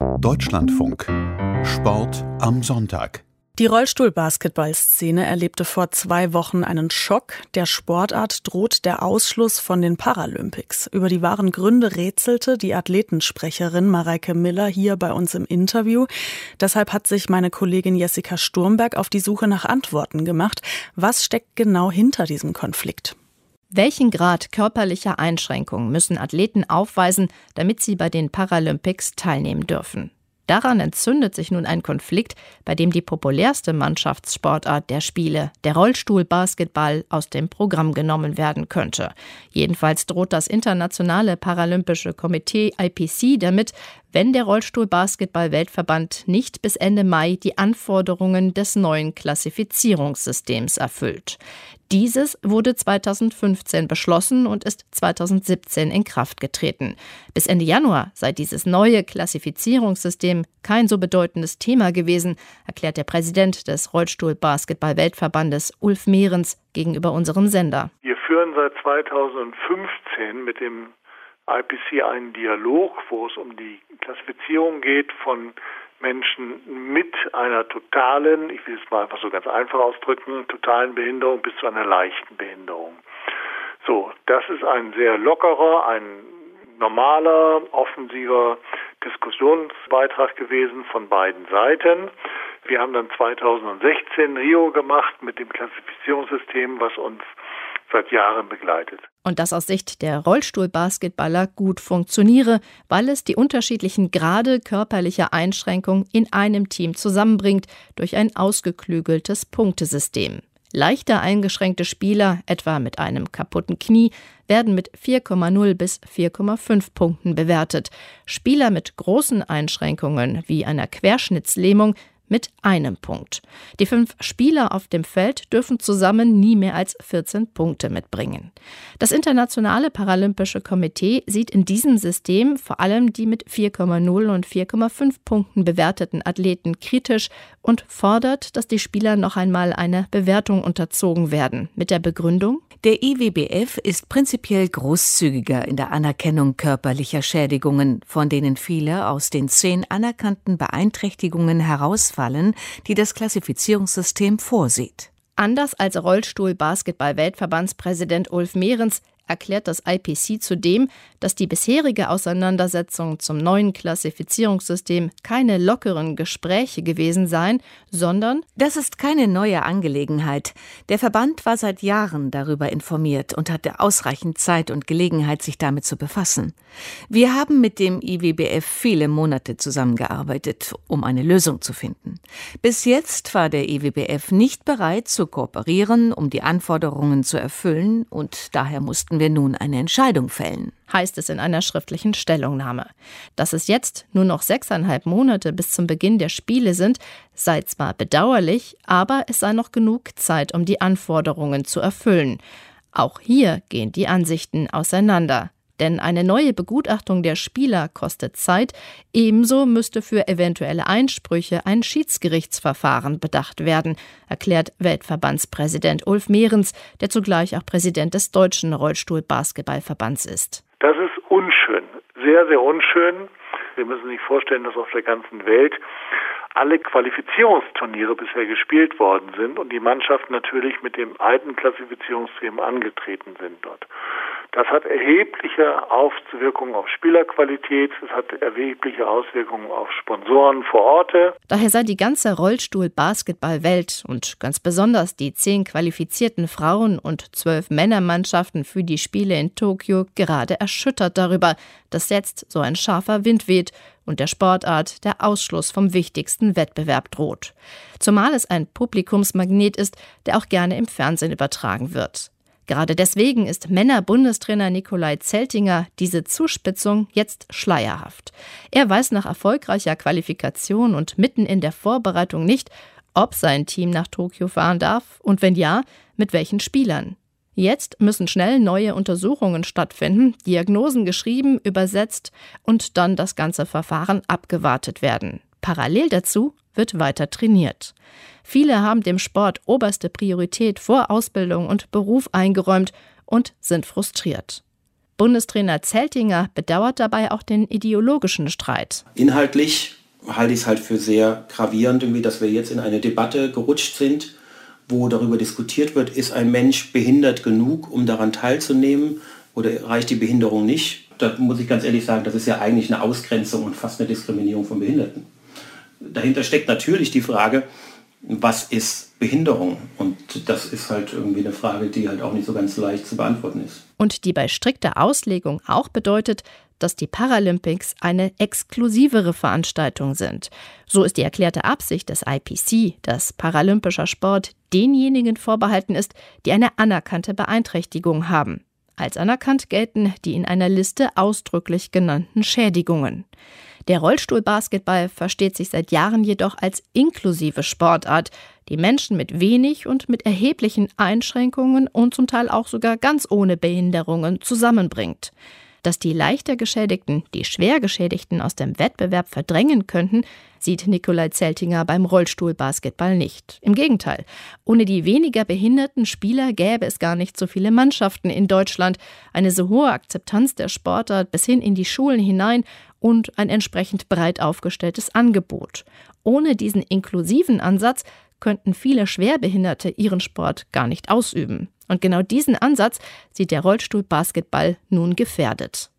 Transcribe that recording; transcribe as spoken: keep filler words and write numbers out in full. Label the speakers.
Speaker 1: Deutschlandfunk. Sport am Sonntag.
Speaker 2: Die Rollstuhl-Basketball-Szene erlebte vor zwei Wochen einen Schock. Der Sportart droht der Ausschluss von den Paralympics. Über die wahren Gründe rätselte die Athletensprecherin Mareike Miller hier bei uns im Interview. Deshalb hat sich meine Kollegin Jessica Sturmberg auf die Suche nach Antworten gemacht. Was steckt genau hinter diesem Konflikt?
Speaker 3: Welchen Grad körperlicher Einschränkungen müssen Athleten aufweisen, damit sie bei den Paralympics teilnehmen dürfen? Daran entzündet sich nun ein Konflikt, bei dem die populärste Mannschaftssportart der Spiele, der Rollstuhl-Basketball, aus dem Programm genommen werden könnte. Jedenfalls droht das Internationale Paralympische Komitee I P C damit, wenn der Rollstuhl-Basketball-Weltverband nicht bis Ende Mai die Anforderungen des neuen Klassifizierungssystems erfüllt. Dieses wurde zweitausendfünfzehn beschlossen und ist zweitausendsiebzehn in Kraft getreten. Bis Ende Januar sei dieses neue Klassifizierungssystem kein so bedeutendes Thema gewesen, erklärt der Präsident des Rollstuhl-Basketball-Weltverbandes Ulf Mehrens gegenüber unserem Sender.
Speaker 4: Wir führen seit zweitausendfünfzehn mit dem I P C einen Dialog, wo es um die Klassifizierung geht von Menschen mit einer totalen, ich will es mal einfach so ganz einfach ausdrücken, totalen Behinderung bis zu einer leichten Behinderung. So, das ist ein sehr lockerer, ein normaler, offensiver Diskussionsbeitrag gewesen von beiden Seiten. Wir haben dann zweitausendsechzehn Rio gemacht mit dem Klassifizierungssystem, was uns seit Jahren begleitet.
Speaker 3: Und das aus Sicht der Rollstuhl-Basketballer gut funktioniere, weil es die unterschiedlichen Grade körperlicher Einschränkung in einem Team zusammenbringt durch ein ausgeklügeltes Punktesystem. Leichter eingeschränkte Spieler, etwa mit einem kaputten Knie, werden mit vier Komma null bis vier Komma fünf Punkten bewertet. Spieler mit großen Einschränkungen wie einer Querschnittslähmung mit einem Punkt. Die fünf Spieler auf dem Feld dürfen zusammen nie mehr als vierzehn Punkte mitbringen. Das Internationale Paralympische Komitee sieht in diesem System vor allem die mit vier Komma null und vier Komma fünf Punkten bewerteten Athleten kritisch und fordert, dass die Spieler noch einmal einer Bewertung unterzogen werden. Mit der Begründung:
Speaker 5: Der I W B F ist prinzipiell großzügiger in der Anerkennung körperlicher Schädigungen, von denen viele aus den zehn anerkannten Beeinträchtigungen herausfallen, die das Klassifizierungssystem vorsieht.
Speaker 3: Anders als Rollstuhl-Basketball-Weltverbandspräsident Ulf Mehrens erklärt das I P C zudem, dass die bisherige Auseinandersetzung zum neuen Klassifizierungssystem keine lockeren Gespräche gewesen seien, sondern:
Speaker 5: Das ist keine neue Angelegenheit. Der Verband war seit Jahren darüber informiert und hatte ausreichend Zeit und Gelegenheit, sich damit zu befassen. Wir haben mit dem I W B F viele Monate zusammengearbeitet, um eine Lösung zu finden. Bis jetzt war der I W B F nicht bereit zu kooperieren, um die Anforderungen zu erfüllen, und daher mussten wir nun eine Entscheidung fällen,
Speaker 3: heißt es in einer schriftlichen Stellungnahme. Dass es jetzt nur noch sechseinhalb Monate bis zum Beginn der Spiele sind, sei zwar bedauerlich, aber es sei noch genug Zeit, um die Anforderungen zu erfüllen. Auch hier gehen die Ansichten auseinander. Denn eine neue Begutachtung der Spieler kostet Zeit, ebenso müsste für eventuelle Einsprüche ein Schiedsgerichtsverfahren bedacht werden, erklärt Weltverbandspräsident Ulf Mehrens, der zugleich auch Präsident des Deutschen Rollstuhl-Basketballverbands ist.
Speaker 4: Das ist unschön, sehr, sehr unschön. Wir müssen sich vorstellen, dass auf der ganzen Welt alle Qualifizierungsturniere bisher gespielt worden sind und die Mannschaften natürlich mit dem alten Klassifizierungssystem angetreten sind dort. Das hat erhebliche Auswirkungen auf Spielerqualität, es hat erhebliche Auswirkungen auf Sponsoren vor Ort.
Speaker 3: Daher sei die ganze Rollstuhl-Basketball-Welt und ganz besonders die zehn qualifizierten Frauen- und zwölf Männermannschaften für die Spiele in Tokio gerade erschüttert darüber, dass jetzt so ein scharfer Wind weht und der Sportart der Ausschluss vom wichtigsten Wettbewerb droht. Zumal es ein Publikumsmagnet ist, der auch gerne im Fernsehen übertragen wird. Gerade deswegen ist Männer-Bundestrainer Nikolai Zeltinger diese Zuspitzung jetzt schleierhaft. Er weiß nach erfolgreicher Qualifikation und mitten in der Vorbereitung nicht, ob sein Team nach Tokio fahren darf und wenn ja, mit welchen Spielern. Jetzt müssen schnell neue Untersuchungen stattfinden, Diagnosen geschrieben, übersetzt und dann das ganze Verfahren abgewartet werden. Parallel dazu wird weiter trainiert. Viele haben dem Sport oberste Priorität vor Ausbildung und Beruf eingeräumt und sind frustriert. Bundestrainer Zeltinger bedauert dabei auch den ideologischen Streit.
Speaker 6: Inhaltlich halte ich es halt für sehr gravierend, irgendwie, dass wir jetzt in eine Debatte gerutscht sind, wo darüber diskutiert wird, ist ein Mensch behindert genug, um daran teilzunehmen, oder reicht die Behinderung nicht? Da muss ich ganz ehrlich sagen, das ist ja eigentlich eine Ausgrenzung und fast eine Diskriminierung von Behinderten. Dahinter steckt natürlich die Frage, was ist Behinderung? Und das ist halt irgendwie eine Frage, die halt auch nicht so ganz leicht zu beantworten ist.
Speaker 3: Und die bei strikter Auslegung auch bedeutet, dass die Paralympics eine exklusivere Veranstaltung sind. So ist die erklärte Absicht des I P C, dass paralympischer Sport denjenigen vorbehalten ist, die eine anerkannte Beeinträchtigung haben. Als anerkannt gelten die in einer Liste ausdrücklich genannten Schädigungen. Der Rollstuhlbasketball versteht sich seit Jahren jedoch als inklusive Sportart, die Menschen mit wenig und mit erheblichen Einschränkungen und zum Teil auch sogar ganz ohne Behinderungen zusammenbringt. Dass die leichter Geschädigten die schwer Geschädigten aus dem Wettbewerb verdrängen könnten, sieht Nikolai Zeltinger beim Rollstuhlbasketball nicht. Im Gegenteil, ohne die weniger behinderten Spieler gäbe es gar nicht so viele Mannschaften in Deutschland, eine so hohe Akzeptanz der Sportart bis hin in die Schulen hinein und ein entsprechend breit aufgestelltes Angebot. Ohne diesen inklusiven Ansatz könnten viele Schwerbehinderte ihren Sport gar nicht ausüben. Und genau diesen Ansatz sieht der Rollstuhlbasketball nun gefährdet.